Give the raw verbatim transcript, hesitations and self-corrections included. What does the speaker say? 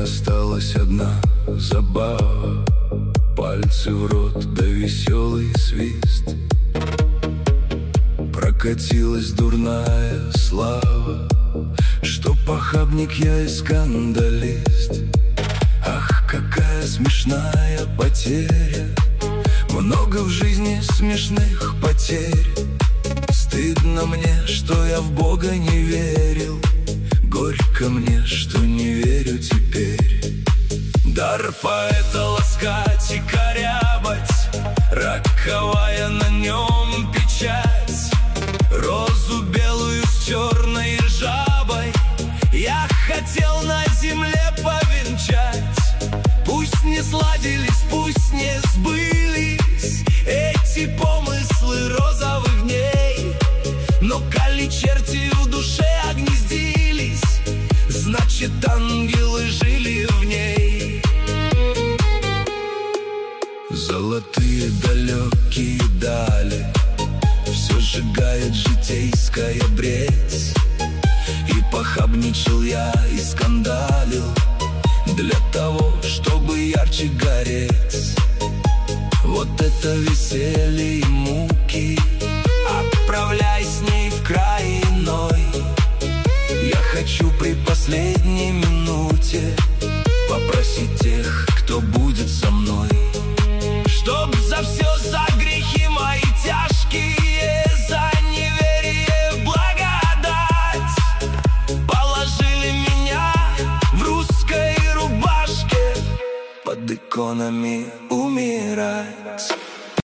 осталась одна забава, пальцы в рот да веселый свист. Прокатилась дурная слава, что похабник я и скандалист. Ах, какая смешная потеря, много в жизни смешных потерь. Стыдно мне, что я в Бога не верил, горько мне, что не верю теперь. Дар поэта ласкать и корябать, роковая на нем печать. Розу белую с черной жабой я хотел на земле повенчать. Пусть не сладились, пусть не сбылись эти помыслы розовы в ней, но коли черти в душе огнездились, значит, ангелы жили в ней. Золотые далекие дали все сжигает житейская бредь. И похабничал я, и скандалил для того, чтобы ярче гореть. Вот это веселье и муки, отправляй с ней в край иной. Я хочу при последней минуте попросить тех, кто будет со мной, чтоб за все, за грехи мои тяжкие, за неверие в благодать, положили меня в русской рубашке под иконами